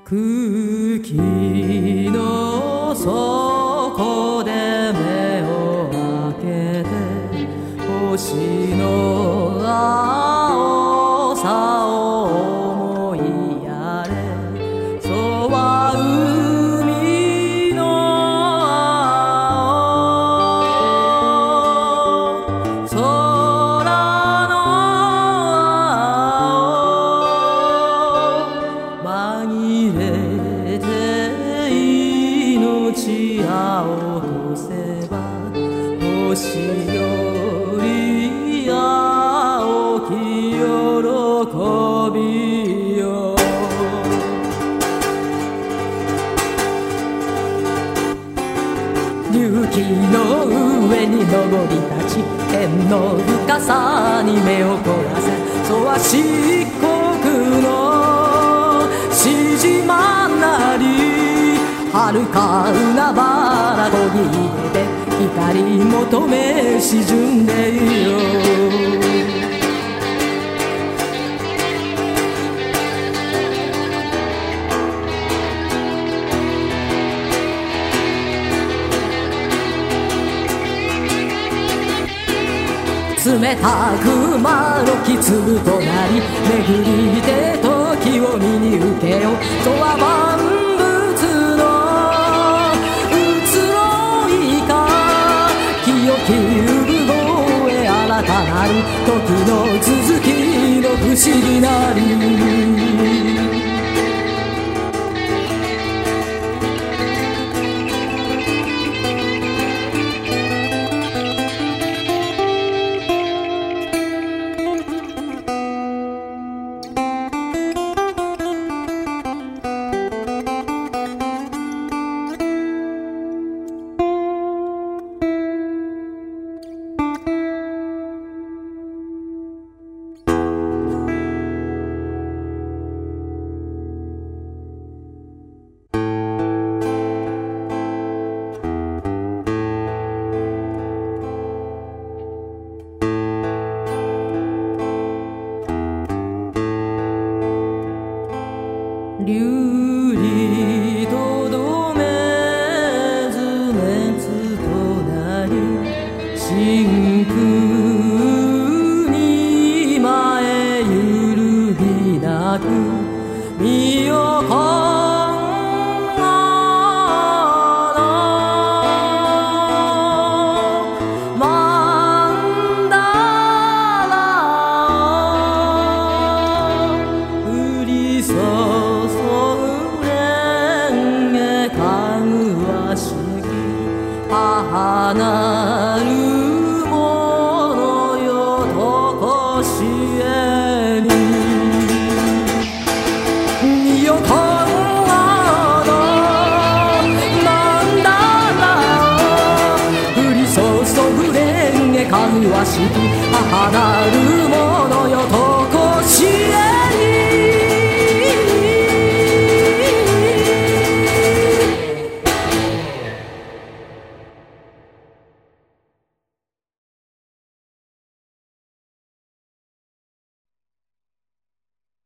空気の底で目を開けて星の青さを思いやれ。そうは海の青、空の青、紛れて命あ落とせば星より青き喜びよ。隆起の上に登り立ち天の深さに目を凝らせ。そうは漆黒のしじまなり遥か海原こぎ入れて光求め沈んでいよう。冷たく丸き粒となり巡りて時を見に受けよう。とは万物の移ろいか清き産声新たなる時の続きの不思議なり。流離とどめず熱となり真空に前揺るぎなく身を今後の曼荼羅を降り注母なるものよとこしえに身を今後の曼荼羅を降り注ぐ蓮華かぐわしき母なる